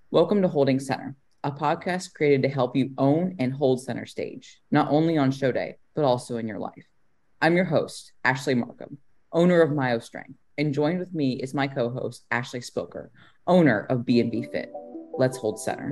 Welcome to Holding Center, a podcast created to help you own and hold center stage, not only on show day, but also in your life. I'm your host, Ashley Markham, owner of Myo Strength, and joined with me is my co-host, Ashley Spilker, owner of B&B Fit. Let's hold center.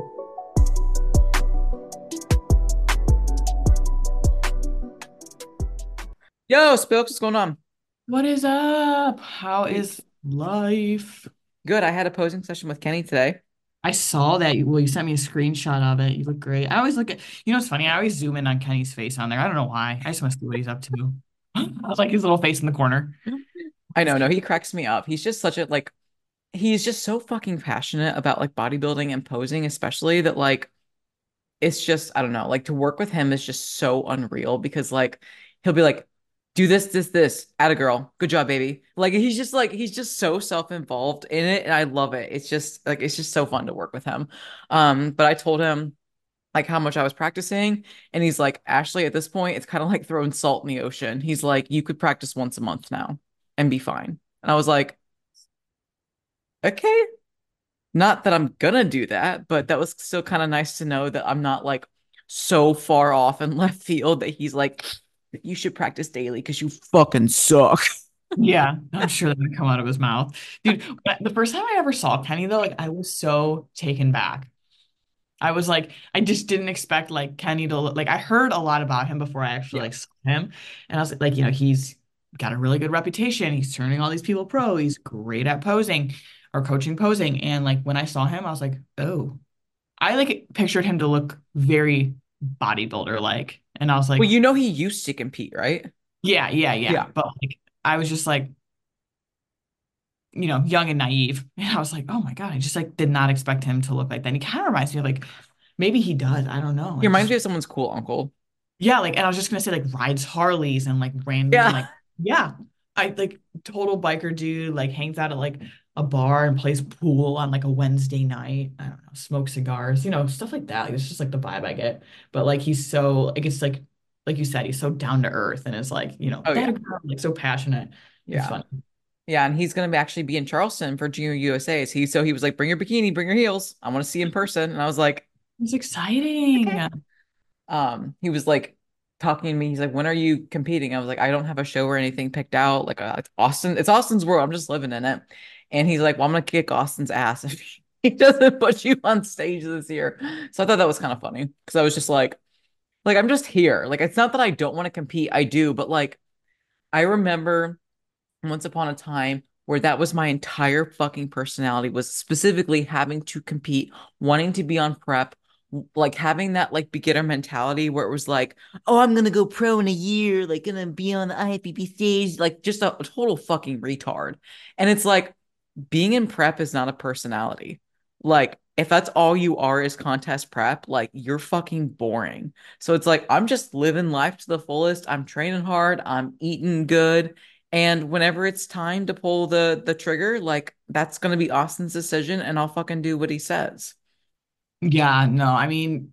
Yo, Spilks, what's going on? What is up? How is life? Good. I had a posing session with Kenny today. I saw that. Well, you sent me a screenshot of it. You look great. I always look at, what's funny? I always zoom in on Kenny's face on there. I don't know why. I just want to see what he's up to. I was like his little face in the corner. I know, no, he cracks me up. He's just such a he's just so fucking passionate about like bodybuilding and posing, especially that it's just I don't know, like to work with him is just so unreal because he'll be like, do this, atta girl, good job, baby. He's just so self-involved in it, and I love it. It's just so fun to work with him. But I told him like how much I was practicing, and he's like, Ashley, at this point, it's kind of like throwing salt in the ocean. He's like, you could practice once a month now and be fine. And I was like, okay, not that I'm gonna do that, but that was still kind of nice to know that I'm not like so far off in left field that he's like, you should practice daily because you fucking suck. Yeah, I'm sure that would come out of his mouth. Dude, the first time I ever saw Kenny though, like I was so taken back. I was like, I just didn't expect like Kenny to look like I heard a lot about him before I actually Yeah. like saw him. And I was like, he's got a really good reputation. He's turning all these people pro. He's great at posing or coaching posing. And like when I saw him, I was like, oh, I like pictured him to look very bodybuilder like. And I was Well, like, you know he used to compete, right? yeah, yeah, yeah. Yeah. But like I was just like, young and naive. And I was like, oh my God, I just like did not expect him to look like that. And he kind of reminds me of like maybe he does. I don't know. He Like reminds just me of someone's cool uncle. yeah, like, and I was just gonna say, like, rides Harleys and like random, Yeah. like, yeah, I like total biker dude, like, hangs out at like a bar and plays pool on like a Wednesday night. I don't know, smoke cigars, stuff like that. Like, it's just like the vibe I get. But like, he's so, like, it's like you said, he's so down to earth and is like, Oh yeah. that like so passionate. It's Yeah. fun. Yeah, and he's gonna actually be in Charleston for Junior USA's. He was like, bring your bikini, bring your heels. I want to see in person. And I was like, It's exciting. okay. He was like talking to me. He's like, "When are you competing?" I was like, "I don't have a show or anything picked out. It's Austin. It's Austin's world. I'm just living in it." And he's like, "Well, I'm gonna kick Austin's ass if he doesn't put you on stage this year." So I thought that was kind of funny because I was just like I'm just here. Like it's not that I don't want to compete. I do, but like I remember once upon a time where that was my entire fucking personality was specifically having to compete, wanting to be on prep, like having that like beginner mentality where it was like, oh, I'm gonna go pro in a year, like gonna be on the IFBB stage, like just a total fucking retard. And it's like being in prep is not a personality. Like if that's all you are is contest prep, like you're fucking boring. So it's like I'm just living life to the fullest. I'm training hard, I'm eating good. And whenever it's time to pull the trigger, like that's gonna be Austin's decision, and I'll fucking do what he says. Yeah, no, I mean,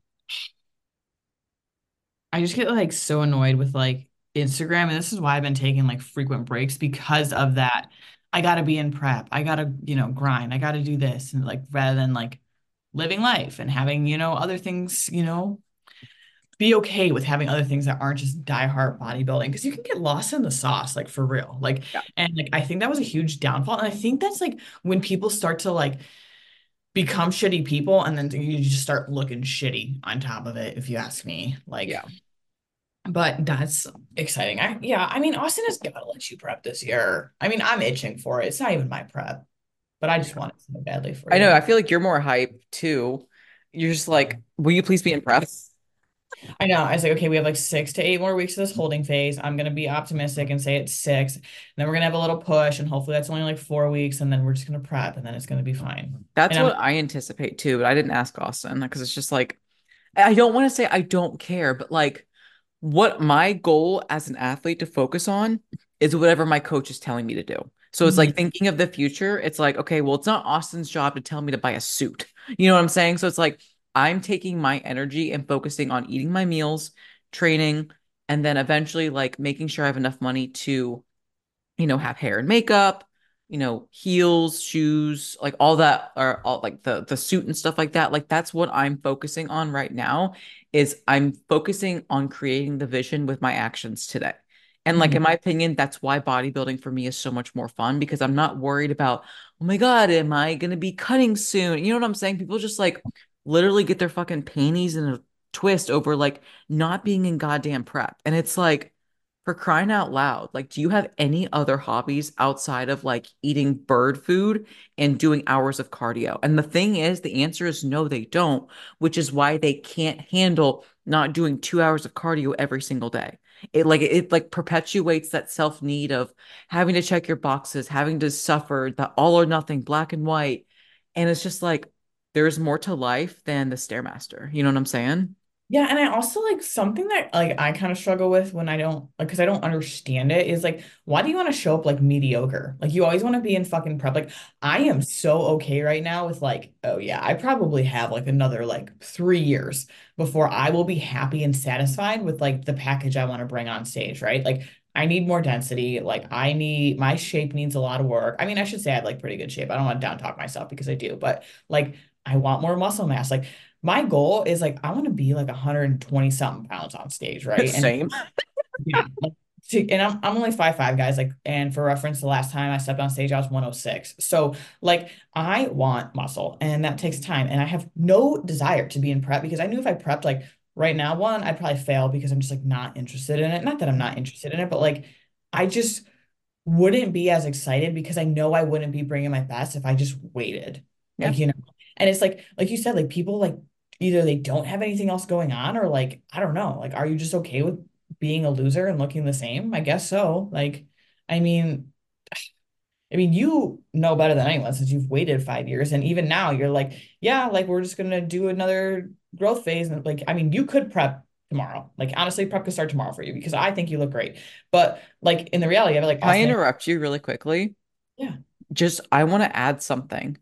I just get like so annoyed with like Instagram, and this is why I've been taking like frequent breaks because of that. I gotta be in prep. I gotta, grind. I gotta do this, and like rather than like living life and having, other things, be okay with having other things that aren't just diehard bodybuilding because you can get lost in the sauce, like for real. Like, Yeah. and like I think that was a huge downfall. And I think that's like when people start to like become shitty people and then you just start looking shitty on top of it, if you ask me. Like, Yeah. but that's exciting. I mean, Austin has got to let you prep this year. I mean, I'm itching for it. It's not even my prep, but I just want it so badly for I know. you. I feel like you're more hype too. You're just like, will you please be impressed? I know. I was like, okay, we have like 6 to 8 more weeks of this holding phase. I'm gonna be optimistic and say it's six. And then we're gonna have a little push, and hopefully that's only like 4 weeks, and then we're just gonna prep, and then it's gonna be fine. That's And I'm what I anticipate too, but I didn't ask Austin because it's just like I don't want to say I don't care, but like what my goal as an athlete to focus on is whatever my coach is telling me to do. So it's Mhm. like thinking of the future. It's like, okay, well, it's not Austin's job to tell me to buy a suit. You know what I'm saying? So it's like I'm taking my energy and focusing on eating my meals, training, and then eventually like making sure I have enough money to, have hair and makeup, heels, shoes, like all that, or all like the suit and stuff like that. Like that's what I'm focusing on right now, is I'm focusing on creating the vision with my actions today. And like in Mhm. my opinion, that's why bodybuilding for me is so much more fun, because I'm not worried about, oh my God, am I gonna be cutting soon? You know what I'm saying? People just like literally get their fucking panties in a twist over like not being in goddamn prep. And it's like, for crying out loud, like, do you have any other hobbies outside of like eating bird food and doing hours of cardio? And the thing is, the answer is no, they don't, which is why they can't handle not doing 2 hours of cardio every single day. It like perpetuates that self-need of having to check your boxes, having to suffer the all or nothing, black and white. And it's just like there's more to life than the Stairmaster. You know what I'm saying? Yeah, and I also like something that like I kind of struggle with when I don't like because I don't understand it is like why do you want to show up like mediocre? Like you always want to be in fucking prep. Like I am so okay right now with like, oh yeah, I probably have like another like 3 years before I will be happy and satisfied with like the package I want to bring on stage, right? Like I need more density. Like I need my shape needs a lot of work. I mean, I should say I have like pretty good shape. I don't want to down talk myself because I do, but like I want more muscle mass. Like my goal is like I want to be like 120 something pounds on stage, right? And Same. yeah, like, and I'm only 5'5", guys. Like, and for reference, the last time I stepped on stage, I was 106. So like I want muscle and that takes time. And I have no desire to be in prep because I knew if I prepped like right now, one, I'd probably fail because I'm just like not interested in it. Not that I'm not interested in it, but like I just wouldn't be as excited because I know I wouldn't be bringing my best if I just waited. Yeah. Like, and it's like you said, like people like either they don't have anything else going on or like, I don't know, like, are you just okay with being a loser and looking the same? I guess so. Like, I mean, you know better than anyone since you've waited 5 years. And even now you're like, yeah, like we're just gonna do another growth phase. And like, I mean, you could prep tomorrow. Like honestly, prep could start tomorrow for you because I think you look great. But like in the reality of it, like Can I Austin, interrupt you really quickly? yeah. Just I want to add something.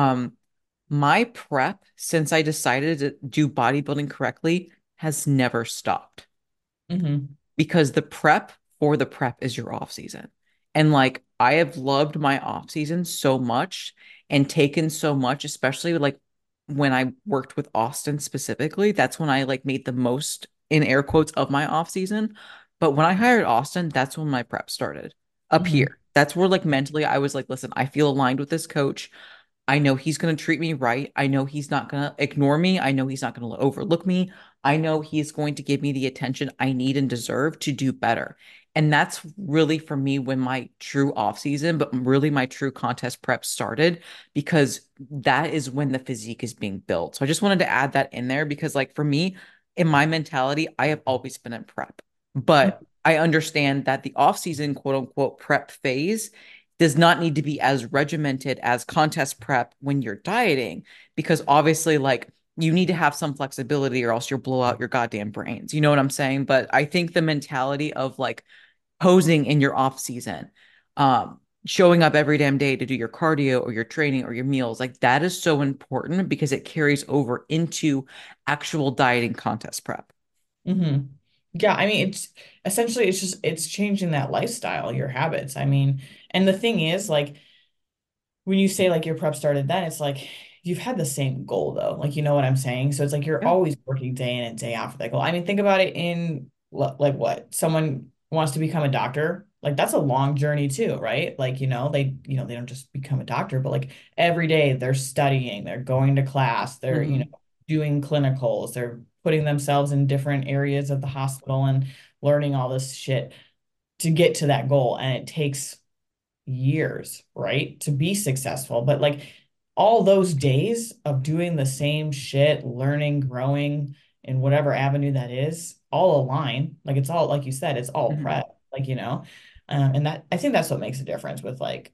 My prep since I decided to do bodybuilding correctly has never stopped, Hmm. because the prep for the prep is your off season. And like I have loved my off season so much and taken so much, especially like when I worked with Austin specifically. That's when I like made the most in air quotes of my off season. But when I hired Austin, that's when my prep started up Hmm. here. That's where like mentally I was like, listen, I feel aligned with this coach. I know he's going to treat me right. I know he's not going to ignore me. I know he's not going to overlook me. I know he's going to give me the attention I need and deserve to do better. And that's really for me when my true off season, but really my true contest prep started, because that is when the physique is being built. So I just wanted to add that in there because, like, for me, in my mentality, I have always been in prep, but I understand that the off season, quote unquote, prep phase does not need to be as regimented as contest prep when you're dieting, because obviously, like, you need to have some flexibility or else you'll blow out your goddamn brains. You know what I'm saying? But I think the mentality of like posing in your off season, showing up every damn day to do your cardio or your training or your meals, like that is so important because it carries over into actual dieting contest prep. Hmm. Yeah, I mean, it's essentially it's changing that lifestyle, your habits. I mean, and the thing is, like when you say like your prep started then, it's like you've had the same goal though. Like you know what I'm saying? So it's like you're Yeah. always working day in and day out for that goal. I mean, think about it in like what? Someone wants to become a doctor. Like that's a long journey too, right? Like, they don't just become a doctor, but like every day they're studying, they're going to class, they're, Hmm. doing clinicals, they're putting themselves in different areas of the hospital and learning all this shit to get to that goal. And it takes years, right, to be successful. But like all those days of doing the same shit, learning, growing in whatever avenue that is, all align. Like it's all, like you said, it's all Hmm. prep, like, and that I think that's what makes a difference with like,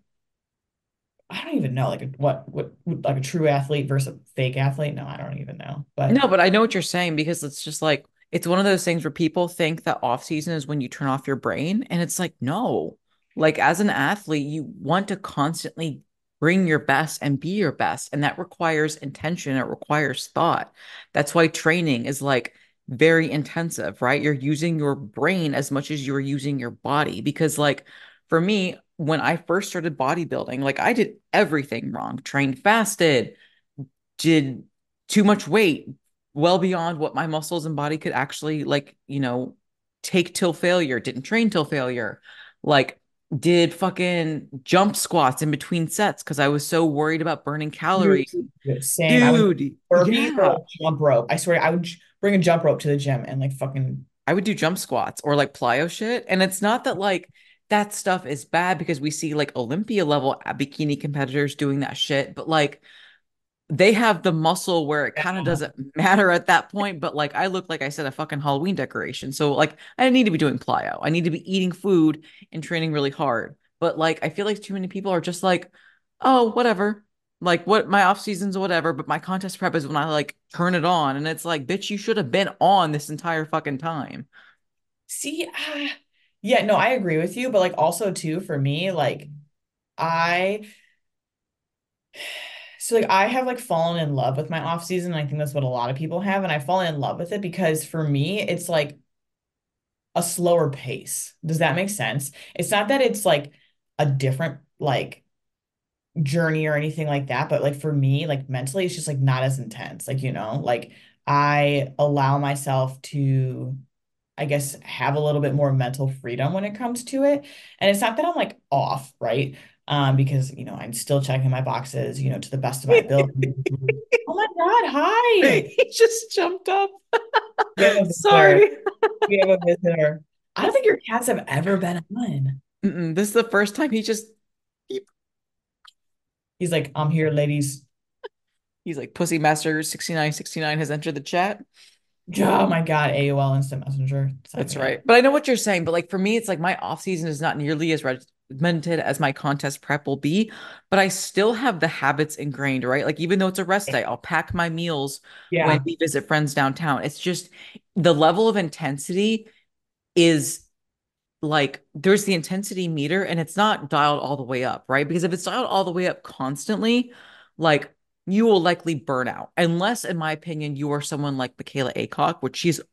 I don't even know, like what like a true athlete versus a fake athlete. No, I don't even know. But No, but I know what you're saying, because it's just like it's one of those things where people think that off season is when you turn off your brain, and it's like no. Like as an athlete, you want to constantly bring your best and be your best, and that requires intention, it requires thought. That's why training is like very intensive, right? You're using your brain as much as you're using your body, because like for me, when I first started bodybuilding, like I did everything wrong, trained fasted, did too much weight, well beyond what my muscles and body could actually like, take till failure, didn't train till failure, like did fucking jump squats in between sets because I was so worried about burning calories. Same. I would Dude, burpees or yeah. like jump rope. I swear I would bring a jump rope to the gym and like fucking I would do jump squats or like plyo shit. And it's not that like that stuff is bad because we see like Olympia level bikini competitors doing that shit, but like they have the muscle where it kind of yeah. doesn't matter at that point. But like I look like I said, a fucking Halloween decoration. So like I need to be doing plyo. I need to be eating food and training really hard. But like I feel like too many people are just like, oh, whatever. Like what my off seasons or whatever, but my contest prep is when I like turn it on. And it's like, bitch, you should have been on this entire fucking time. See, yeah, no, I agree with you, but like also too for me, like I so like I have like fallen in love with my off season. I think that's what a lot of people have, and I've fallen in love with it because for me, it's like a slower pace. Does that make sense? It's not that it's like a different like journey or anything like that, but like for me, like mentally, it's just like not as intense. Like, like I allow myself to, I guess, have a little bit more mental freedom when it comes to it. And it's not that I'm like off, right? Because I'm still checking my boxes, to the best of my ability. Oh my God, hi. He just jumped up. We have a visitor. Sorry. We have a visitor. I don't think your cats have ever been on. This is the first time He's like, I'm here, ladies. he's like Pussy Master 6969 has entered the chat. Oh my God, AOL Instant Messenger. Sign That's me up. right. But I know what you're saying. But like for me, it's like my off season is not nearly as regimented as my contest prep will be. But I still have the habits ingrained, right? Like even though it's a rest day, I'll pack my meals when Yeah, we visit friends downtown. It's just the level of intensity is like there's the intensity meter and it's not dialed all the way up, right? Because if it's dialed all the way up constantly, like you will likely burn out. Unless, in my opinion, you are someone like Michaela Aycock, which she's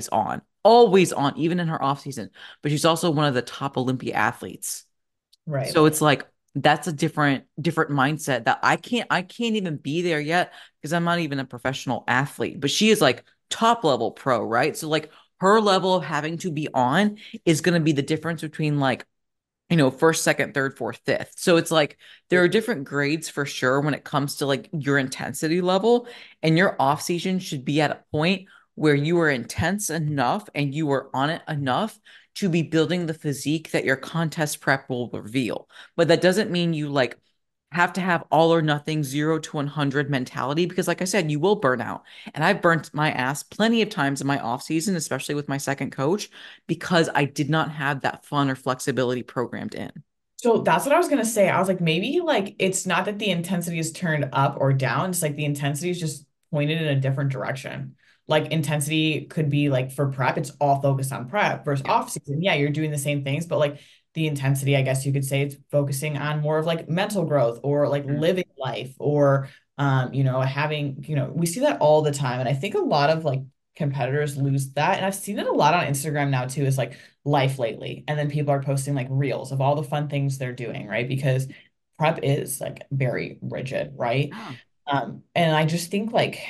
always on, even in her off season. But she's also one of the top Olympia athletes. right. So it's like that's a different mindset that I can't even be there yet because I'm not even a professional athlete. But she is like top level pro, right? So like her level of having to be on is going to be the difference between like first, second, third, fourth, fifth. So it's like there are different grades for sure when it comes to like your intensity level, and your off season should be at a point where you are intense enough and you are on it enough to be building the physique that your contest prep will reveal. But that doesn't mean you like have to have all or nothing 0 to 100 mentality because like I said you will burn out, and I've burnt my ass plenty of times in my off season, especially with my second coach, because I did not have that fun or flexibility programmed in. So that's what I was gonna say. I was like, maybe like it's not that the intensity is turned up or down. It's like the intensity is just pointed in a different direction. Like intensity could be like for prep, it's all focused on prep versus Yeah. off season. Yeah, you're doing the same things, but like the intensity, I guess you could say it's focusing on more of like mental growth or like Mm. living life or having, we see that all the time. And I think a lot of like competitors lose that. And I've seen it a lot on Instagram now too, is like life lately. And then people are posting like reels of all the fun things they're doing, right? Because prep is like very rigid, right? Yeah. And I just think like,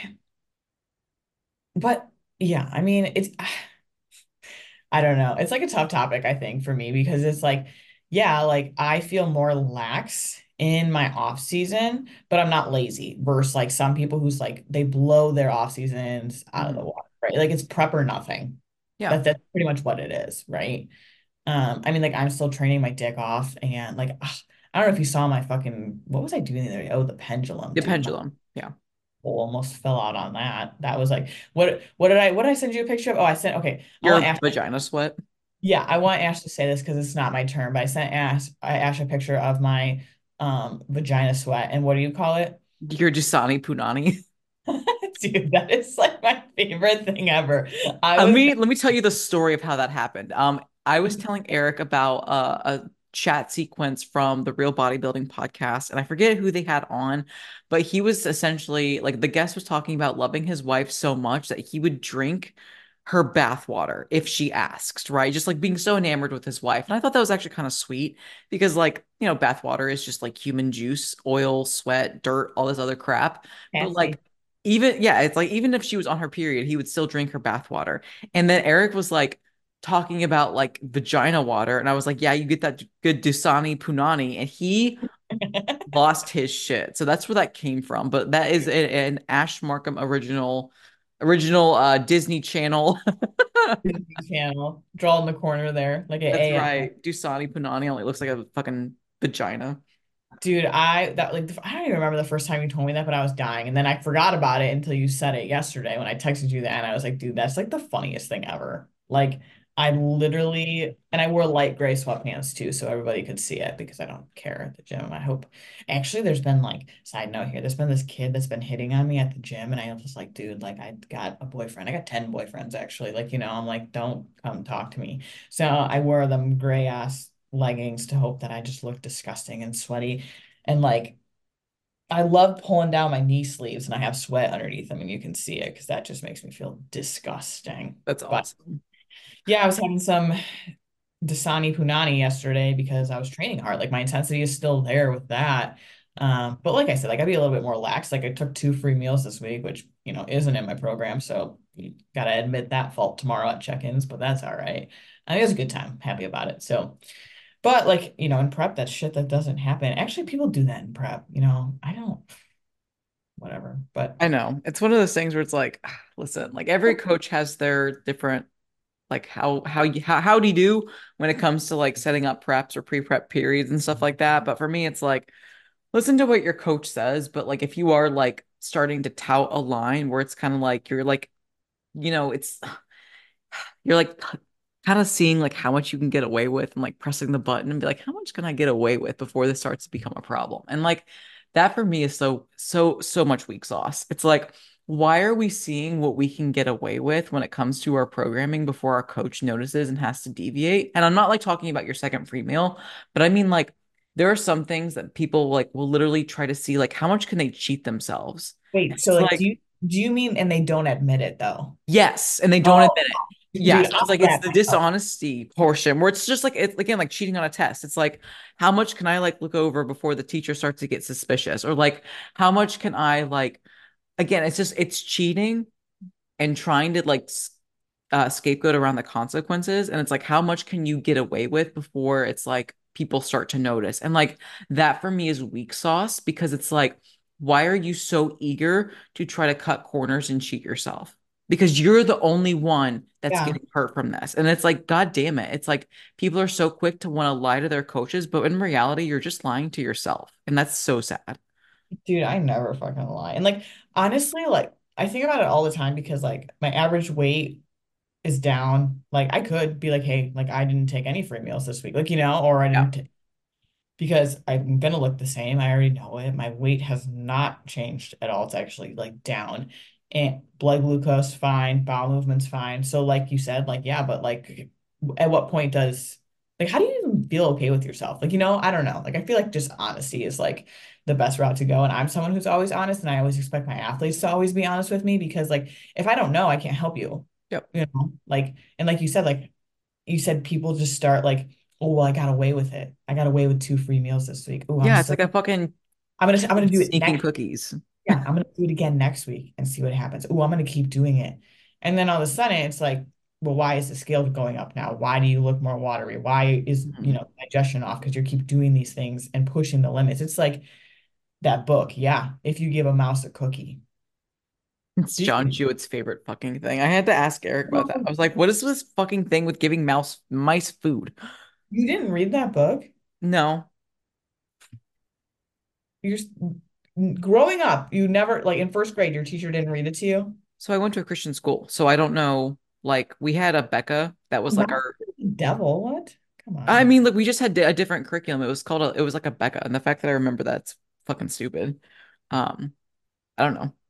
but yeah, I mean, it's, I don't know. It's like a tough topic, I think, for me because it's like, yeah, like I feel more lax in my off season, but I'm not lazy versus like some people who's like they blow their off seasons out of the Mhm. water, right? Like it's prep or nothing. Yeah. That's pretty much what it is, right? I mean, like I'm still training my dick off, and like I don't know if you saw my fucking what was I doing the other day? Oh, the pendulum, The dude. My pendulum. Yeah. whole almost fell out on that. That was like what did I send you a picture of? Oh, I sent okay. I want Your Ash. vagina sweat. Yeah, I want Ash to say this because it's not my turn, but I sent Ash a picture of my vagina sweat, and what do you call it? Your Dasani Punani. Dude, that is like my favorite thing ever. I Let was me let me tell you the story of how that happened. I was telling Eric about a chat sequence from the Real Bodybuilding podcast, and I forget who they had on, but he was essentially like the guest was talking about loving his wife so much that he would drink her bathwater if she asks, right? Just like being so enamored with his wife. And I thought that was actually kind of sweet because, like, bathwater is just like human juice, oil, sweat, dirt, all this other crap. But like, Fancy. even, yeah, it's like even if she was on her period, he would still drink her bathwater. And then Eric was like talking about like vagina water. And I was like, yeah, you get that good Dasani Punani. And he lost his shit. So that's where that came from. But that is an Ash Markham original Disney Channel. Disney Channel. Draw in the corner there, like an That's AM. right. Dusani Punani only looks like a fucking vagina. Dude, I don't even remember the first time you told me that, but I was dying. And then I forgot about it until you said it yesterday when I texted you that. And I was like, dude, that's like the funniest thing ever. Like, I literally, and I wore light gray sweatpants too, so everybody could see it because I don't care at the gym. I hope, actually, there's been like, side note here, there's been this kid that's been hitting on me at the gym. And I was just like, dude, like, I got a boyfriend. I got 10 boyfriends actually. Like, I'm like, don't come talk to me. So I wore them gray ass leggings to hope that I just look disgusting and sweaty. And like, I love pulling down my knee sleeves and I have sweat underneath them and you can see it because that just makes me feel disgusting. That's But awesome. yeah, I was having some Dasani Punani yesterday because I was training hard. Like my intensity is still there with that. But like I said, I gotta be a little bit more lax. Like I took 2 free meals this week, which, isn't in my program. So you gotta admit that fault tomorrow at check-ins, but that's all right. I think it was a good time. Happy about it. So but like, in prep, that's shit that doesn't happen. Actually, people do that in prep. I don't, whatever. But I know. It's one of those things where it's like, listen, like every coach has their different like how do you do when it comes to like setting up preps or pre-prep periods and stuff like that. But for me, it's like listen to what your coach says, but like if you are like starting to tout a line where it's kind of like you're like, it's you're like kind of seeing like how much you can get away with and like pressing the button and be like, how much can I get away with before this starts to become a problem? And like that for me is so much weak sauce. It's like, why are we seeing what we can get away with when it comes to our programming before our coach notices and has to deviate? And I'm not like talking about your second free meal, but I mean like there are some things that people like will literally try to see like how much can they cheat themselves? wait, And so it's like, like do you mean, and they don't admit it though? yes, and they don't Oh, admit it. dude, Yes, I'll it's like it's wrap the myself. dishonesty portion where it's just like it's again like cheating on a test. It's like how much can I like look over before the teacher starts to get suspicious, or like how much can I like again? It's cheating and trying to like scapegoat around the consequences, and it's like how much can you get away with before it's like people start to notice, and like that for me is weak sauce because it's like why are you so eager to try to cut corners and cheat yourself? Because you're the only one that's Yeah, getting hurt from this. And it's like, God damn it. It's like people are so quick to want to lie to their coaches, but in reality, you're just lying to yourself. And that's so sad. dude, I never fucking lie. And like, honestly, like, I think about it all the time because like my average weight is down. Like, I could be like, hey, like, I didn't take any free meals this week, like, or I Yeah. didn't because I'm gonna look the same. I already know it. My weight has not changed at all. It's actually like down. And blood glucose fine, bowel movement's fine. So like you said, like yeah, but like at what point does like how do you even feel okay with yourself? Like, I don't know. Like I feel like just honesty is like the best route to go. And I'm someone who's always honest and I always expect my athletes to always be honest with me because like if I don't know, I can't help you. Yep. Like and like you said people just start like, oh well, I got away with it. I got away with 2 free meals this week. Oh, Yeah. It's like a fucking I'm gonna do it sneaking next. cookies. Yeah, I'm gonna do it again next week and see what happens. Oh, I'm gonna keep doing it. And then all of a sudden it's like, well, why is the scale going up now? Why do you look more watery? Why is, Mhm. digestion off? Because you keep doing these things and pushing the limits. It's like that book. Yeah. If you give a mouse a cookie. It's Did John you? Jewett's favorite fucking thing. I had to ask Eric about that. I was like, what is this fucking thing with giving mice food? You didn't read that book? No. You're growing up, you never like in first grade, your teacher didn't read it to you? So I went to a Christian school. So I don't know. Like we had a Becca that was like Mouse our is the devil. What? Come I on. mean, like we just had a different curriculum. It was like a Becca. And the fact that I remember that's fucking stupid. Um, I don't know.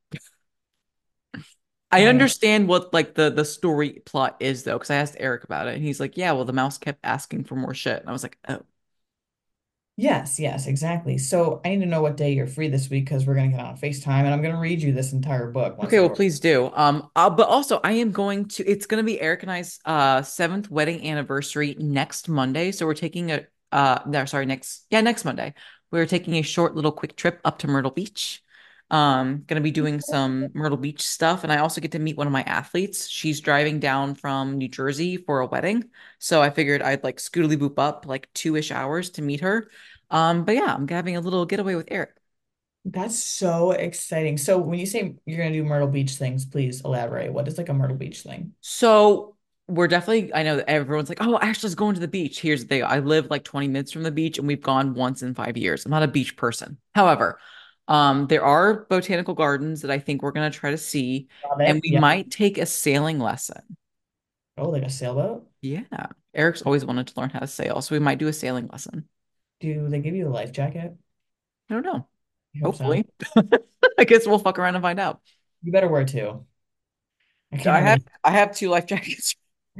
I I don't. understand what like the story plot is though, because I asked Eric about it and he's like, yeah, well, the mouse kept asking for more shit. And I was like, oh. Yes, yes, exactly. So I need to know what day you're free this week because we're gonna get on FaceTime and I'm gonna read you this entire book once Okay, I well, go. please do. But also I am going to, it's going to be Eric and I's seventh wedding anniversary next Monday. So we're taking a no, sorry, next Monday. We're taking a short little quick trip up to Myrtle Beach. Gonna be doing some Myrtle Beach stuff, and I also get to meet one of my athletes. She's driving down from New Jersey for a wedding. So I figured I'd like scootily boop up like 2-ish hours to meet her. But yeah, I'm having a little getaway with Eric. That's so exciting. So when you say you're gonna do Myrtle Beach things, please elaborate. What is like a Myrtle Beach thing? So we're definitely, I know that everyone's like, oh, Ashley's going to the beach. Here's the thing. I live like 20 minutes from the beach and we've gone once in 5 years. I'm not a beach person. However, there are botanical gardens that I think we're going to try to see, Love and it. we Yeah. might take a sailing lesson. Oh, like a sailboat? Yeah. Eric's always wanted to learn how to sail, so we might do a sailing lesson. Do they give you a life jacket? I don't know. I hope so. Hopefully. I guess we'll fuck around and find out. You better wear two. I can't I have have any. I have two life jackets.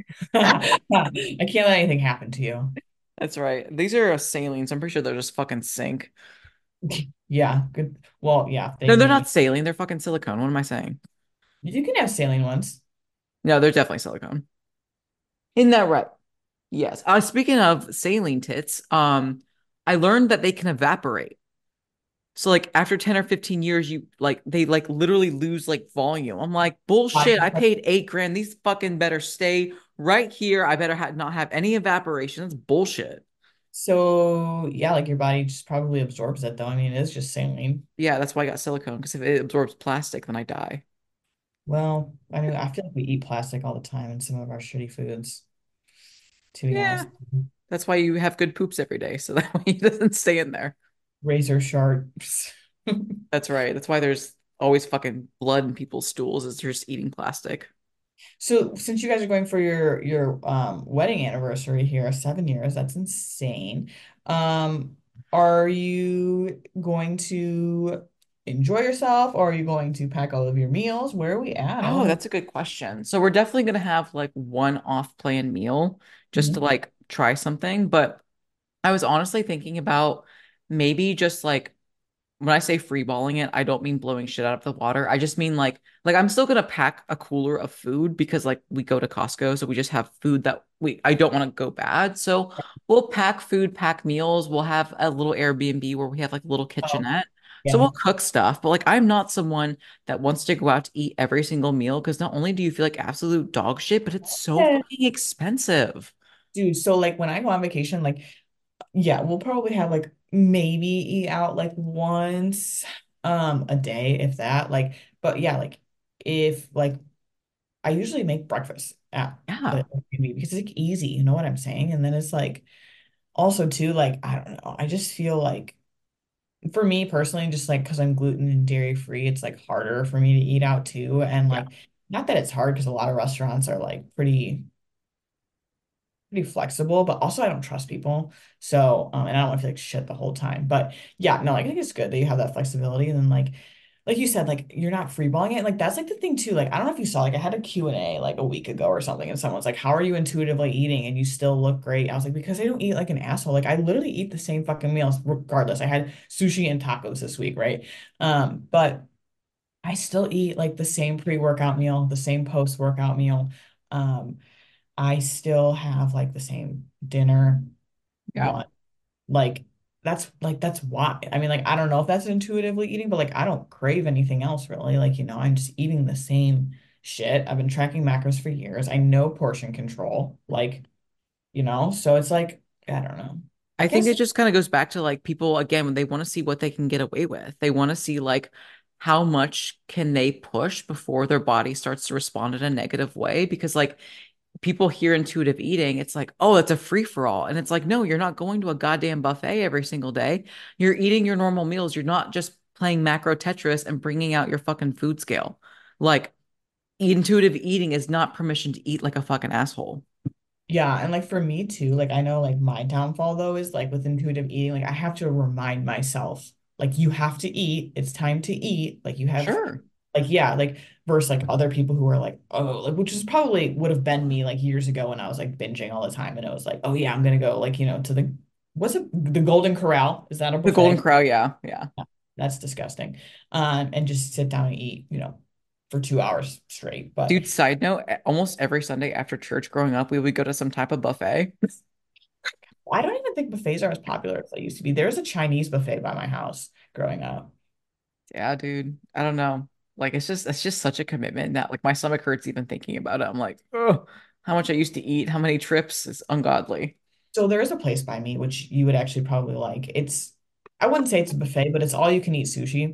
I can't let anything happen to you. That's right. These are sailing, so I'm pretty sure they're just fucking sink. Yeah, good. Well, yeah, they No, they're not may. saline. They're fucking silicone. What am I saying? You can have sailing ones. No, they're definitely silicone. Isn't that right? Yes. Speaking of saline tits, I learned that they can evaporate. So like after 10 or 15 years, you like they like literally lose like volume. I'm like, bullshit. I paid 8 grand. These fucking better stay right here. I better not have any evaporation. That's bullshit. So yeah, like your body just probably absorbs it though. I mean, it's just saline. Yeah, that's why I got silicone, because if it absorbs plastic, then I die. Well, I mean, I feel like we eat plastic all the time in some of our shitty foods, to be Yeah. honest. That's why you have good poops every day. So that way it doesn't stay in there. Razor sharps. That's right. That's why there's always fucking blood in people's stools, is they're just eating plastic. So since you guys are going for your wedding anniversary here, 7 years, that's insane. Um, are you going to enjoy yourself or are you going to pack all of your meals? Where are we at? I Oh, want to. that's a good question. So we're definitely gonna have like one off-plan meal just to Mhm. like try something. But I was honestly thinking about maybe just like, when I say free balling it, I don't mean blowing shit out of the water. I just mean like I'm still gonna pack a cooler of food because like we go to Costco, so we just have food that we I don't want to go bad. So we'll pack food, pack meals. We'll have a little Airbnb where we have like a little Oh, kitchenette. So yeah. we'll cook stuff, but like I'm not someone that wants to go out to eat every single meal, because not only do you feel like absolute dog shit, but it's so Yeah. fucking expensive. Dude, so like when I go on vacation, like yeah, we'll probably have like maybe eat out like once a day if that. Like, but yeah, like if like I usually make breakfast at the Yeah, Airbnb because it's like easy, you know what I'm saying? And then it's like also too, like, I don't know. I just feel like for me personally, just like because I'm gluten and dairy free, it's like harder for me to eat out too. And yeah, like not that it's hard because a lot of restaurants are like pretty flexible, but also I don't trust people. So, and I don't want to feel like shit the whole time. But yeah, no, like, I think it's good that you have that flexibility. And then like you said, like you're not freeballing it. Like that's like the thing too. Like I don't know if you saw, like I had a Q&A like a week ago or something, and someone's like, "How are you intuitively eating and you still look great?" I was like, "Because I don't eat like an asshole. Like I literally eat the same fucking meals regardless. I had sushi and tacos this week, right? But I still eat like the same pre-workout meal, the same post-workout meal. Um, I still have like the same dinner, yeah. lunch. That's why. I mean, like I don't know if that's intuitively eating, but like I don't crave anything else really. Like, I'm just eating the same shit. I've been tracking macros for years. I know portion control, like, so it's like, I don't know. I I think guess it just kind of goes back to like people again when they want to see what they can get away with. They want to see like how much can they push before their body starts to respond in a negative way, because like people hear intuitive eating, it's like, oh, it's a free for all. And it's like, no, you're not going to a goddamn buffet every single day. You're eating your normal meals. You're not just playing macro Tetris and bringing out your fucking food scale. Like intuitive eating is not permission to eat like a fucking asshole. yeah, and like for me too, like I know like my downfall though is like with intuitive eating, like I have to remind myself, like you have to eat, it's time to eat. Like you have Sure. like yeah, like versus like other people who are like, oh, like which is probably would have been me like years ago when I was like binging all the time and it was like, oh yeah, I'm gonna go like, to the what's it? The Golden Corral. Is that a The Golden buffet? Corral, yeah, yeah. Yeah, that's disgusting. And just sit down and eat, for 2 hours straight. But Dude, side note, almost every Sunday after church growing up, we would go to some type of buffet. I don't even think buffets are as popular as they used to be. There's a Chinese buffet by my house growing up. Yeah, dude. I don't know. Like it's just such a commitment that like my stomach hurts even thinking about it. I'm like, oh, how much I used to eat, how many trips is ungodly. So there is a place by me, which you would actually probably like. I wouldn't say it's a buffet, but it's all you can eat sushi.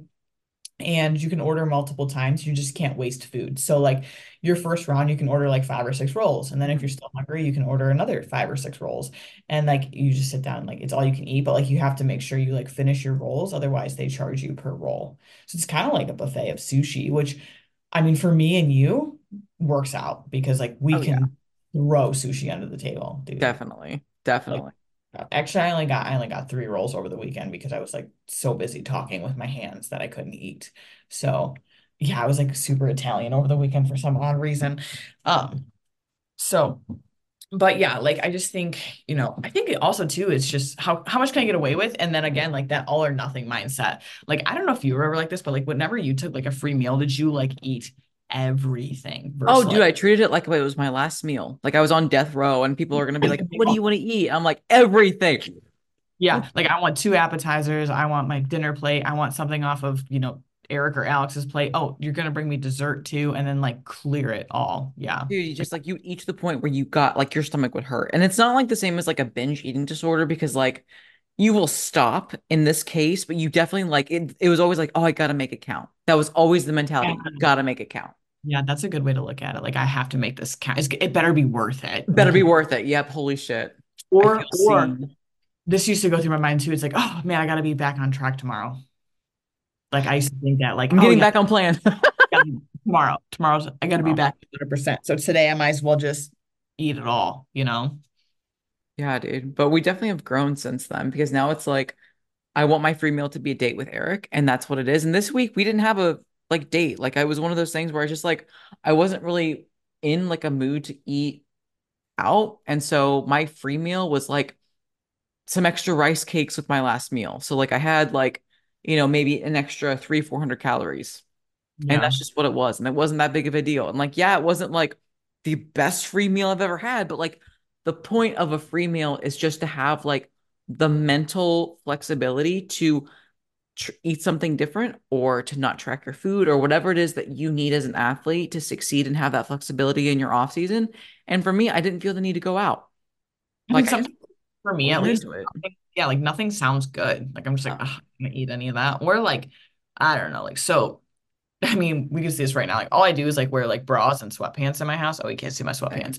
And you can order multiple times. You just can't waste food. So like your first round, you can order like 5 or 6 rolls. And then if you're Mhm. still hungry, you can order another 5 or 6 rolls. And like you just sit down, like it's all you can eat, but like you have to make sure you like finish your rolls. Otherwise they charge you per roll. So it's kind of like a buffet of sushi, which I mean for me and you works out because like we Oh yeah, can throw sushi under the table, dude. definitely. Like Definitely. actually I only got 3 rolls over the weekend because I was like so busy talking with my hands that I couldn't eat. So yeah, I was like super Italian over the weekend for some odd reason. Um, so but yeah, like I just think, I think it also too, it's just how much can I get away with? And then again, like that all or nothing mindset. Like I don't know if you were ever like this, but like whenever you took like a free meal, did you like eat everything Oh, versus dude, like I treated it like it was my last meal. Like I was on death row and people are gonna be like, what do you want to eat? I'm like, everything. Yeah, like I want two appetizers. I want my dinner plate. I want something off of, Eric or Alex's plate. Oh, you're gonna bring me dessert too, and then like clear it all. Yeah. Dude, you just like you eat to the point where you got like your stomach would hurt. And it's not like the same as like a binge eating disorder because like you will stop in this case, but you definitely like it was always like, oh, I gotta make it count. That was always the Yeah. mentality. You gotta make it count. Yeah, that's a good way to look at it. Like I have to make this count. It better be worth it. It better be worth it. Yep, holy shit. I feel Or seen. this used to go through my mind too. It's like, oh man, I gotta be back on track tomorrow. Like I used to think that, like, I'm oh getting yeah, back on plan. yeah, tomorrow's I gotta be Tomorrow. back 100%. So today I might as well just eat it all. Yeah, dude. But we definitely have grown since then because now it's like I want my free meal to be a date with Eric, and that's what it is. And this week we didn't have a like date. Like I was one of those things where I just like I wasn't really in like a mood to eat out. And so my free meal was like some extra rice cakes with my last meal. So like I had like, maybe an extra 400 calories. And Yeah. that's just what it was. And it wasn't that big of a deal. And like, yeah, it wasn't like the best free meal I've ever had, but like the point of a free meal is just to have like the mental flexibility to eat something different or to not track your food or whatever it is that you need as an athlete to succeed and have that flexibility in your off season. And for me, I didn't feel the need to go out. I mean, Like I sometimes for me at wasn't least, into it. yeah, like nothing sounds good. Like I'm just like, Uh, ugh, I'm gonna eat any of that. Or like, I don't know, like so. I mean, we can see this right now. Like all I do is like wear like bras and sweatpants in my house. Oh, you can't see my sweatpants. same.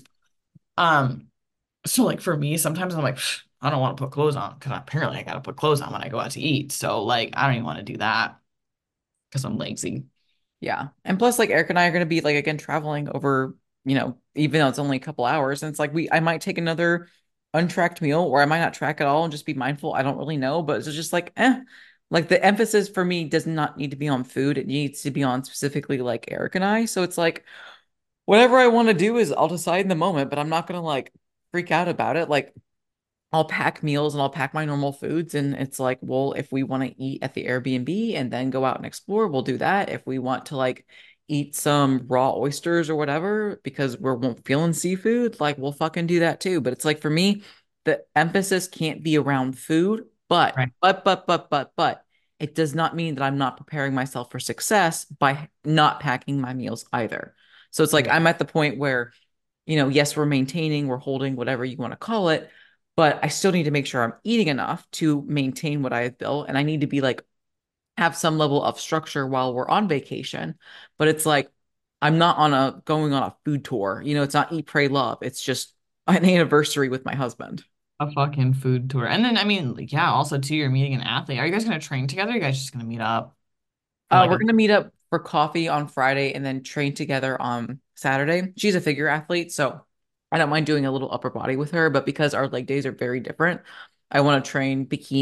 Um, so like for me, sometimes I'm like, I don't want to put clothes on because apparently I gotta put clothes on when I go out to eat. So like I don't even want to do that because I'm lazy. Yeah. And plus, like Eric and I are going to be like again traveling over, even though it's only a couple hours. And it's like I might take another untracked meal or I might not track at all and just be mindful. I don't really know, but it's just like, like the emphasis for me does not need to be on food. It needs to be on specifically like Eric and I. So it's like whatever I want to do is I'll decide in the moment, but I'm not going to like freak out about it. Like I'll pack meals and I'll pack my normal foods. And it's like, well, if we want to eat at the Airbnb and then go out and explore, we'll do that. If we want to like eat some raw oysters or whatever because we're won't feeling seafood, like we'll fucking do that too. But it's like for me, the emphasis can't be around food, Right. but it does not mean that I'm not preparing myself for success by not packing my meals either. So it's like Right. I'm at the point where yes, we're maintaining, we're holding, whatever you want to call it, but I still need to make sure I'm eating enough to maintain what I have built. And I need to be like, have some level of structure while we're on vacation. But it's like, I'm not going on a food tour. It's not eat, pray, love. It's just an anniversary with my husband. A fucking food tour. And then I mean, like, yeah, also too, you're meeting an athlete. Are you guys gonna train together? Or are you guys just gonna meet up for like We're a gonna meet up for coffee on Friday and then train together on Saturday. She's a figure athlete, so I don't mind doing a little upper body with her, but because our leg days are very different, I want to train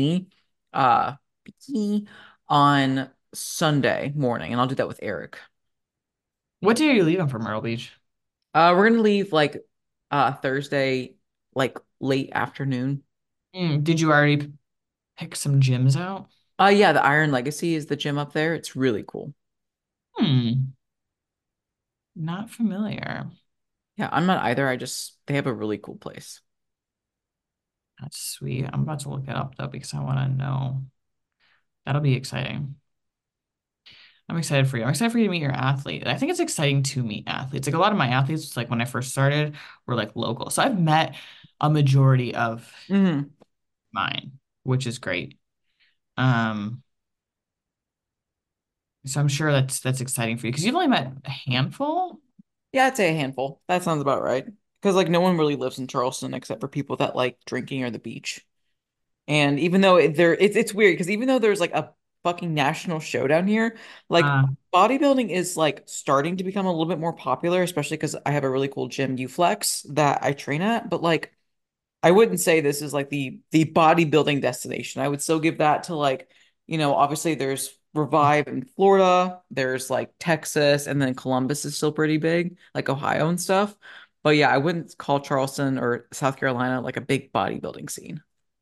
uh, bikini on Sunday morning, and I'll do that with Eric. what day are you leaving for Myrtle Beach? We're gonna leave like Thursday, like late afternoon. Did you already pick some gyms out? Yeah, the Iron Legacy is the gym up there. It's really cool. Hmm, not familiar. Yeah, I'm not either. I just they have a really cool place. That's sweet. I'm about to look it up though because I want to know. That'll be exciting. I'm excited for you. I'm excited for you to meet your athlete. I think it's exciting to meet athletes. Like a lot of my athletes, like when I first started, were like local. So I've met a majority of Hmm. mine, which is great. Um, so I'm sure that's exciting for you because you've only met a handful. Yeah, I'd say a handful. That sounds about right. Because like no one really lives in Charleston except for people that like drinking or the beach. And even though it's weird because even though there's like a fucking national show down here, like Uh, bodybuilding is like starting to become a little bit more popular, especially because I have a really cool gym, UFlex, that I train at. But like I wouldn't say this is like the bodybuilding destination. I would still give that to like, obviously there's Revive in Florida, there's like Texas, and then Columbus is still pretty big, like Ohio and stuff. But yeah, I wouldn't call Charleston or South Carolina like a big bodybuilding scene.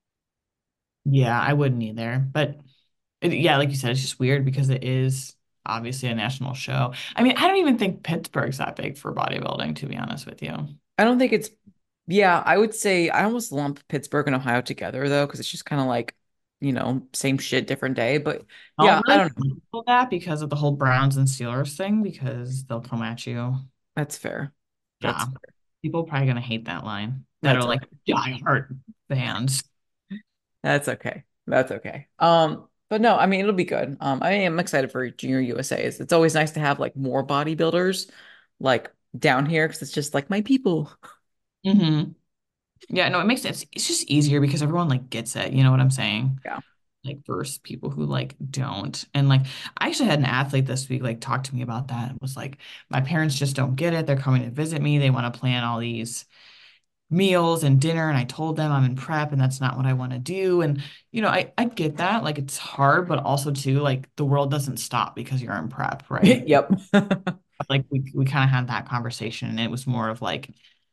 yeah, I wouldn't either. But yeah, like you said, it's just weird because it is obviously a national show. I mean, I don't even think Pittsburgh's that big for bodybuilding, to be honest with you. I don't think it's, yeah, I would say I almost lump Pittsburgh and Ohio together though, because it's just kind of like, same shit, different day. But I yeah, don't I really don't know. feel that because of the whole Browns and Steelers thing, because they'll come at you. That's fair. That's Yeah. fair. People are probably gonna hate that line that are That's like okay. diehard fans. That's okay. That's okay. But no, I mean it'll be good. I am excited for Junior USA. It's always nice to have like more bodybuilders like down here because it's just like my people. Hmm. Yeah, no, it makes sense. It's just easier because everyone like gets it. You know what I'm saying? Yeah. Like versus people who like don't. And like I actually had an athlete this week like talk to me about that. It was like my parents just don't get it. They're coming to visit me. They want to plan all these meals and dinner, and I told them I'm in prep and that's not what I want to do. And I get that. Like it's hard, but also too, like the world doesn't stop because you're in prep, right? Yep. Like we kind of had that conversation and it was more of like,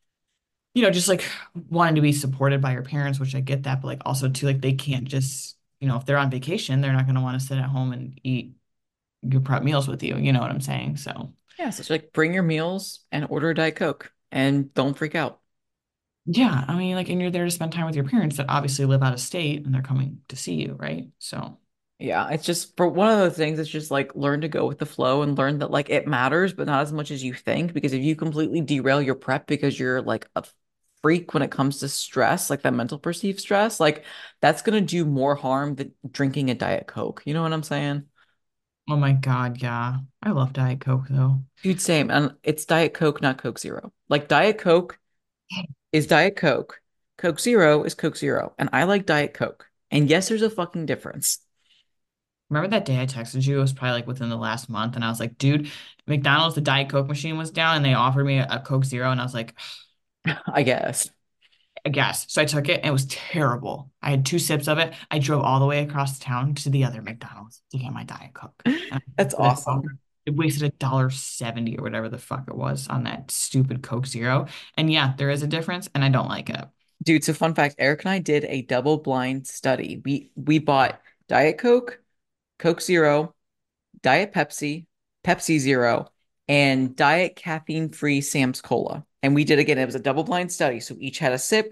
just like wanting to be supported by your parents, which I get that, but like also too, like they can't just, if they're on vacation, they're not going to want to sit at home and eat your prep meals with you. You know what I'm saying? So Yeah, so it's like bring your meals and order a Diet Coke and don't freak out. yeah, I mean, like, and you're there to spend time with your parents that obviously live out of state and they're coming to see you, right? So, Yeah, it's just for one of those things, it's just like learn to go with the flow and learn that like it matters, but not as much as you think. Because if you completely derail your prep because you're like a freak when it comes to stress, like that mental perceived stress, like that's gonna do more harm than drinking a Diet Coke. You know what I'm saying? oh my God, yeah. I love Diet Coke though. Dude, same. And it's Diet Coke, not Coke Zero. Like Diet Coke is Diet Coke. Coke Zero is Coke Zero. And I like Diet Coke. And yes, there's a fucking difference. Remember that day I texted you? It was probably like within the last month, and I was like, dude, McDonald's, the Diet Coke machine was down, and they offered me a Coke Zero, and I was like, I guess. I guess. So I took it, and it was terrible. I had two sips of it. I drove all the way across town to the other McDonald's to get my Diet Coke, and That's awesome. I wasted $1.70 or whatever the fuck it was on that stupid Coke Zero. And yeah, there is a difference, and I don't like it. Dude, so fun fact, Eric and I did a double blind study. We bought Diet Coke, Coke Zero, Diet Pepsi, Pepsi Zero, and Diet caffeine-free Sam's Cola. And we did again, it was a double blind study. So each had a sip.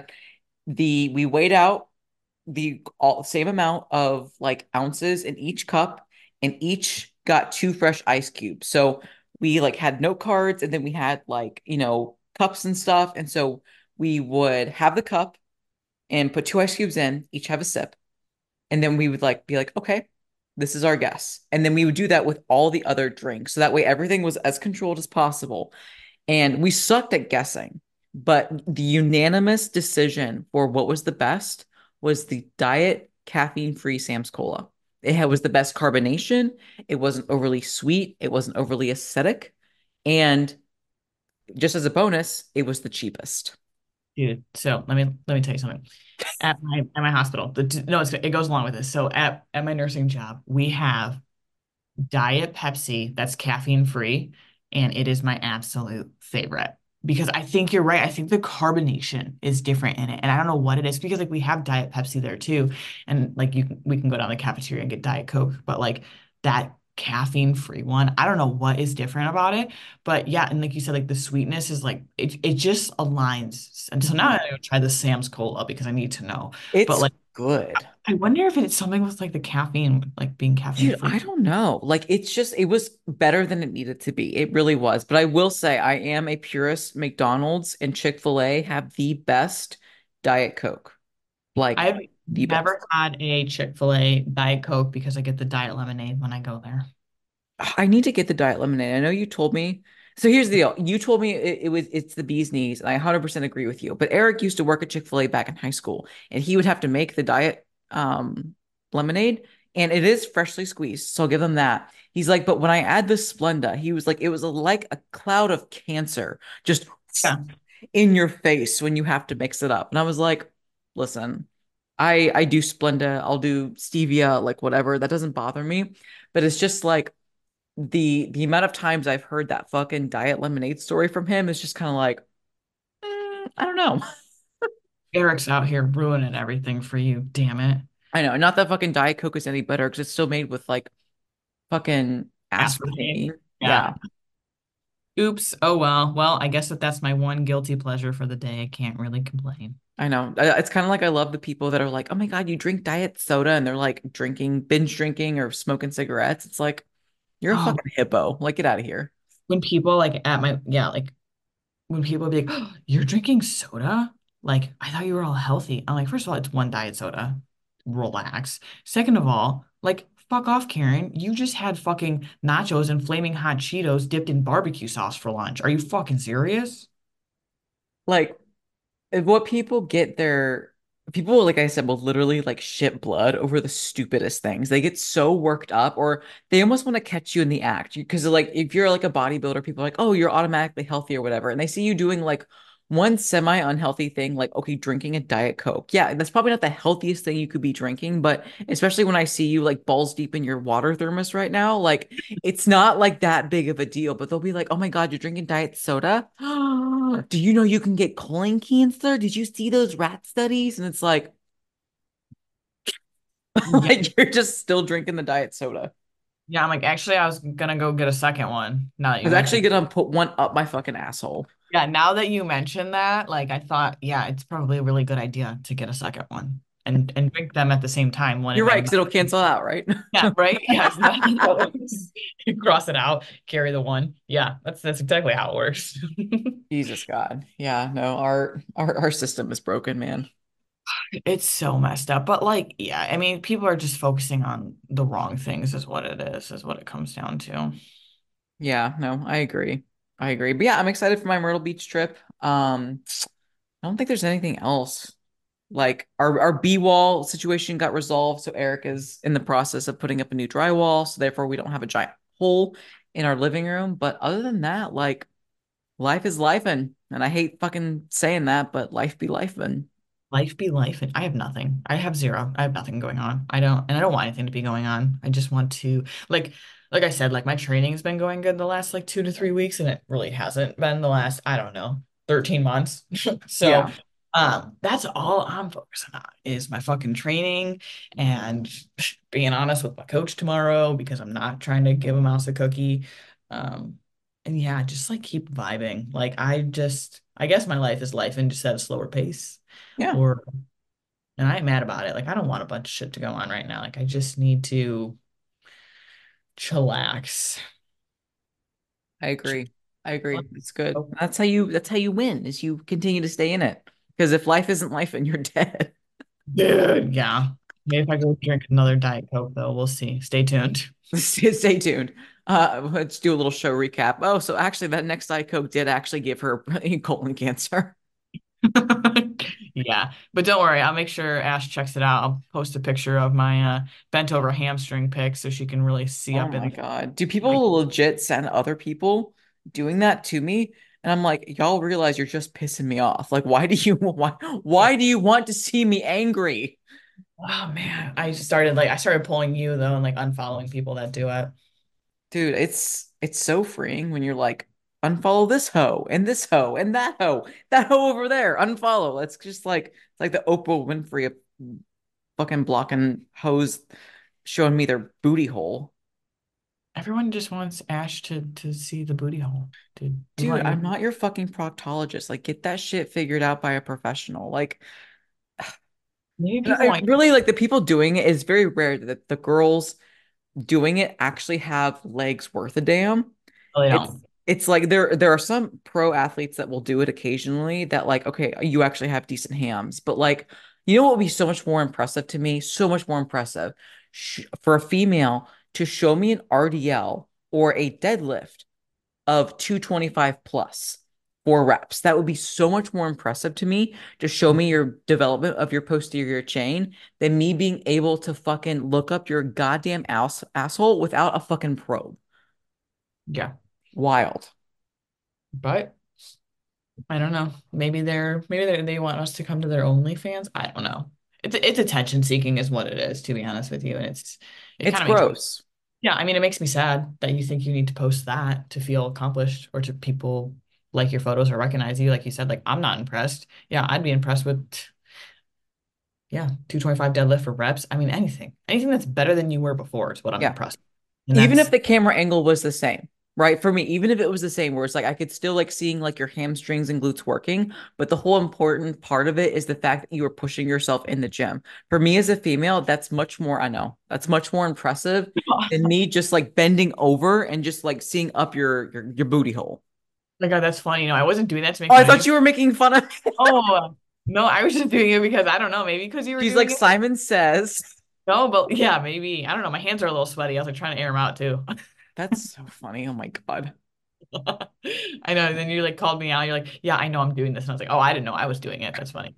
We weighed out the all same amount of like ounces in each cup, and each got two fresh ice cubes. So we like had note cards, and then we had like, cups and stuff. And so we would have the cup and put two ice cubes in, each have a sip. And then we would like be like, okay, this is our guess. And then we would do that with all the other drinks. So that way everything was as controlled as possible. And we sucked at guessing, but the unanimous decision for what was the best was the diet caffeine-free Sam's Cola. Was the best carbonation. It wasn't overly sweet. It wasn't overly acidic. And just as a bonus, it was the cheapest. Dude, so let me tell you something. At my hospital, no, it goes along with this. So at my nursing job, we have Diet Pepsi that's caffeine free, and it is my absolute favorite. because I think you're right. I think the carbonation is different in it. And I don't know what it is because like we have Diet Pepsi there too. And like we can go down the cafeteria and get Diet Coke, but like that caffeine free one, I don't know what is different about it. But yeah, and like you said, like the sweetness is like it just aligns. And so now Mhm. I'm gonna try the Sam's Cola because I need to know. But It's like good. I wonder if it's something with like the caffeine, like being caffeine Dude, free. I don't know. Like it's just it was better than it needed to be. It really was. But I will say I am a purist. McDonald's and Chick-fil-A have the best Diet Coke. Like I've the best. never had a Chick-fil-A Diet Coke because I get the Diet Lemonade when I go there. I need to get the diet lemonade. I know you told me. So here's the deal. You told me it's the bee's knees, and I 100% agree with you. But Eric used to work at Chick-fil-A back in high school, and he would have to make the diet lemonade, and it is freshly squeezed. So I'll give him that. He's like, but when I add the Splenda, he was like, it was like a cloud of cancer just Yeah. in your face when you have to mix it up. And I was like, listen, I do Splenda, I'll do stevia, like whatever. That doesn't bother me. But it's just like the amount of times I've heard that fucking diet lemonade story from him is just kind of like, I don't know. Eric's out here ruining everything for you. Damn it. I know, not that fucking Diet Coke is any better because it's still made with like fucking Aspartame. aspartame. Yeah. Yeah, Oops. Oh well. Well, I guess that's my one guilty pleasure for the day. I can't really complain. I know. It's kind of like I love the people that are like, oh my God, you drink diet soda and they're like binge drinking or smoking cigarettes. It's like, you're a Oh, fucking hippo. Like, get out of here. when people like at my yeah, like when people be like, oh, "You're drinking soda?" Like, I thought you were all healthy. I'm like, first of all, it's one diet soda. Relax. Second of all, like, fuck off, Karen. You just had fucking nachos and flaming hot Cheetos dipped in barbecue sauce for lunch. Are you fucking serious? Like, what people get their people, like I said, will literally like shit blood over the stupidest things. They get so worked up, or they almost want to catch you in the act. Because like if you're like a bodybuilder, people are like, oh, you're automatically healthy or whatever. And they see you doing like one semi-unhealthy thing, like okay, drinking a Diet Coke. Yeah, that's probably not the healthiest thing you could be drinking, but especially when I see you like balls deep in your water thermos right now, like it's not like that big of a deal, but they'll be like, "Oh my God, you're drinking diet soda? Do you know you can get colon cancer? Did you see those rat studies?" And it's like, Yeah. like you're just still drinking the diet soda. Yeah, I'm like, actually, I was gonna go get a second one. Now that I you was actually mentioned, gonna put one up my fucking asshole. yeah, now that you mentioned that, like, I thought, yeah, it's probably a really good idea to get a second one and drink them at the same time, one in You're my right, because mouth. it'll cancel out, right? Yeah, right. Yeah, isn't that how it works? You cross it out, carry the one. Yeah, that's exactly how it works. Jesus God. Yeah, no, our system is broken, man. It's so messed up, but like, yeah, I mean, people are just focusing on the wrong things, is what it comes down to. Yeah, no, I agree. I agree. But yeah, I'm excited for my Myrtle Beach trip. I don't think there's anything else. Like our B wall situation got resolved, so Eric is in the process of putting up a new drywall, so therefore we don't have a giant hole in our living room. But other than that, like life is life, and I hate fucking saying that, but life be life and Life be life, and I have nothing. I have zero. I have nothing going on. I don't want anything to be going on. I just want to like I said, like my training's been going good the last like 2 to 3 weeks, and it really hasn't been the last, I don't know, 13 months. So yeah, that's all I'm focusing on is my fucking training and being honest with my coach tomorrow because I'm not trying to give a mouse a cookie. Um, and yeah, just like keep vibing. Like I guess my life is life and just at a slower pace yeah, or and I ain't mad about it. Like I don't want a bunch of shit to go on right now. Like I just need to chillax. I agree. I agree. It's good. Oh, That's how you win is you continue to stay in it. Because if life isn't life and you're dead. dude, yeah. Maybe if I go drink another Diet Coke though, we'll see. Stay tuned. Stay tuned. Let's do a little show recap. Oh, so actually, that next Diet Coke did actually give her colon cancer. Yeah. But don't worry, I'll make sure Ash checks it out. I'll post a picture of my bent over hamstring pic so she can really see Oh up my in God. Do like people legit send other people doing that to me? And I'm like, y'all realize you're just pissing me off. Like, why do you want to see me angry? oh man. I started pulling you though and like unfollowing people that do it. Dude, it's so freeing when you're like unfollow this hoe and that hoe over there, unfollow. It's just like it's like the Oprah Winfrey of fucking blocking hoes showing me their booty hole. Everyone just wants Ash to see the booty hole, dude. We Dude, want your I'm not your fucking proctologist. Like, get that shit figured out by a professional. Like, maybe and people I want really like the people doing it is very rare that the girls doing it actually have legs worth a damn. they It's don't. it's like there are some pro athletes that will do it occasionally that like okay, you actually have decent hams, but like you know what would be so much more impressive to me, so much more impressive for a female to show me an RDL or a deadlift of 225 plus 4 reps. That would be so much more impressive to me to show me your development of your posterior chain than me being able to fucking look up your goddamn asshole without a fucking probe. Yeah. Wild. But I don't know. Maybe they want us to come to their OnlyFans. I don't know. It's attention seeking is what it is, to be honest with you. And it It's kind of makes gross. yeah, I mean it makes me sad that you think you need to post that to feel accomplished or to people like your photos or recognize you. Like you said, like I'm not impressed. Yeah, I'd be impressed with yeah, 225 deadlift for reps. I mean anything. Anything that's better than you were before is what I'm Yeah. impressed. And Even if that's the camera angle was the same, right? For me, even if it was the same, where it's like I could still like seeing like your hamstrings and glutes working, but the whole important part of it is the fact that you are pushing yourself in the gym. For me as a female, that's much more, I know, that's much more impressive than me just like bending over and just like seeing up your booty hole. my God, that's funny. I wasn't doing that to make Oh, I fun of you. thought you were making fun of me. Oh, no, I was just doing it because I don't know, maybe because you were She's like doing it. Simon Says. No, but yeah, maybe. I don't know. My hands are a little sweaty. I was like trying to air them out too. That's so funny. Oh my God. I know. And then you like called me out. You're like, yeah, I know I'm doing this. And I was like, oh, I didn't know I was doing it. That's funny.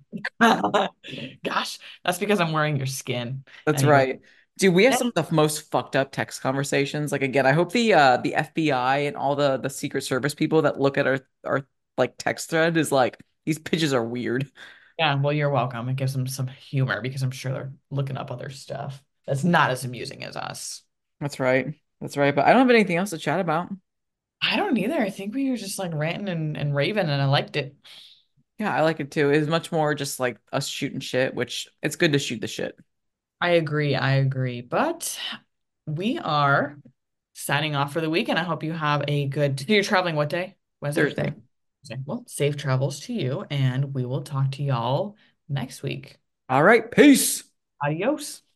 Gosh, that's because I'm wearing your skin. That's Anyway. right. Dude, we have Eh, some of the most fucked up text conversations. Like again, I hope the FBI and all the Secret Service people that look at our like text thread is like these pitches are weird. Yeah, well, you're welcome. It gives them some humor because I'm sure they're looking up other stuff that's not as amusing as us. That's right. That's right. But I don't have anything else to chat about. I don't either. I think we were just like ranting and raving, and I liked it. Yeah, I like it too. It's much more just like us shooting shit, which it's good to shoot the shit. I agree. I agree. But we are signing off for the week, and I hope you have a good. So you're traveling what day? Wednesday or Thursday. Thursday? Thursday. Well, safe travels to you, and we will talk to y'all next week. All right. Peace. Adios.